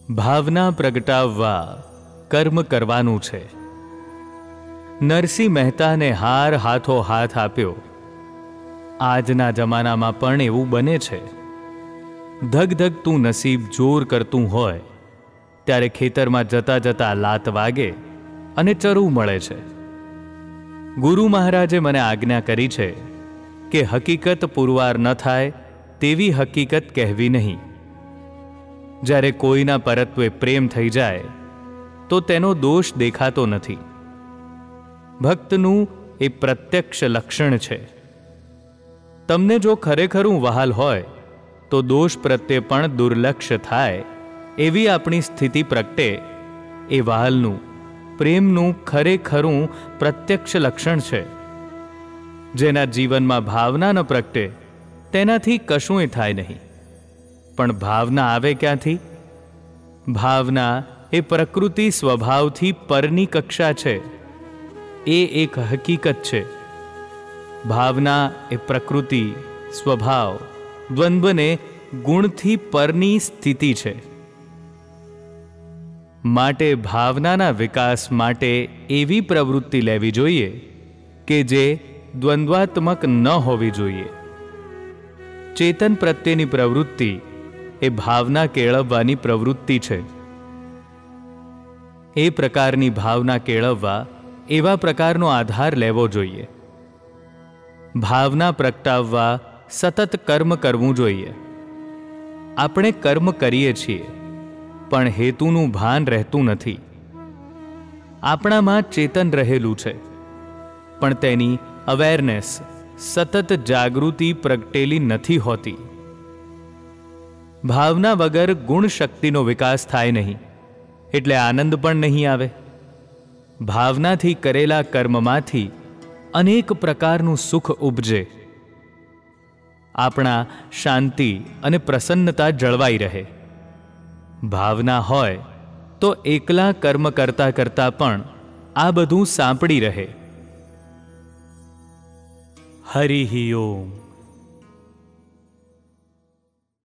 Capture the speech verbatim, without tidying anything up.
ભાવના પ્રગટાવવા કર્મ કરવાનું છે. નરસિંહ મહેતાને હાર હાથો હાથ આપ્યો. આજના જમાનામાં પણ એવું બને છે. ધગધગતું નસીબ જોર કરતું હોય ત્યારે ખેતરમાં જતા જતા લાત વાગે અને ચરવું મળે છે. ગુરુ મહારાજે મને આજ્ઞા કરી છે કે હકીકત પુરવાર ન થાય તેવી હકીકત કહેવી નહીં. જ્યારે કોઈના પરત્વે પ્રેમ થઈ જાય તો તેનો દોષ દેખાતો નથી. ભક્તનું એ પ્રત્યક્ષ લક્ષણ છે. તમને જો ખરેખરું વહાલ હોય તો દોષ પ્રત્યે પણ દુર્લક્ષ થાય એવી આપણી સ્થિતિ પ્રગટે એ વહાલનું, પ્રેમનું ખરેખરું પ્રત્યક્ષ લક્ષણ છે. જેના જીવનમાં ભાવના ન પ્રગટે તેનાથી કશુંય થાય નહીં. પણ ભાવના આવે ક્યાંથી? ભાવના એ પ્રકૃતિ સ્વભાવથી પરની કક્ષા છે. એ એક હકીકત છે. ભાવના એ પ્રકૃતિ સ્વભાવ દ્વંદ્વને ગુણથી પરની સ્થિતિ છે. માટે ભાવનાના વિકાસ માટે એવી પ્રવૃત્તિ લેવી જોઈએ કે જે દ્વંદ્વાત્મક ન હોવી જોઈએ. ચેતન પ્રત્યેની પ્રવૃત્તિ એ ભાવના કેળવવાની પ્રવૃત્તિ છે. એ પ્રકારની ભાવના કેળવવા એવા પ્રકારનો આધાર લેવો જોઈએ. ભાવના પ્રગટાવવા સતત કર્મ કરવું જોઈએ. આપણે કર્મ કરીએ છીએ પણ હેતુનું ભાન રહેતું નથી. આપણામાં ચેતન રહેલું છે પણ તેની અવેરનેસ, સતત જાગૃતિ પ્રગટેલી નથી હોતી. ભાવના વગર ગુણ શક્તિનો વિકાસ થાય નહીં એટલે આનંદ પણ નહીં આવે. ભાવનાથી કરેલા કર્મમાંથી અનેક પ્રકારનું સુખ ઉપજે. આપણા શાંતિ અને પ્રસન્નતા જળવાઈ રહે. ભાવના હોય તો એકલા કર્મ કરતા કરતા પણ આ બધું સાંપડી રહે. હરિ ઓમ.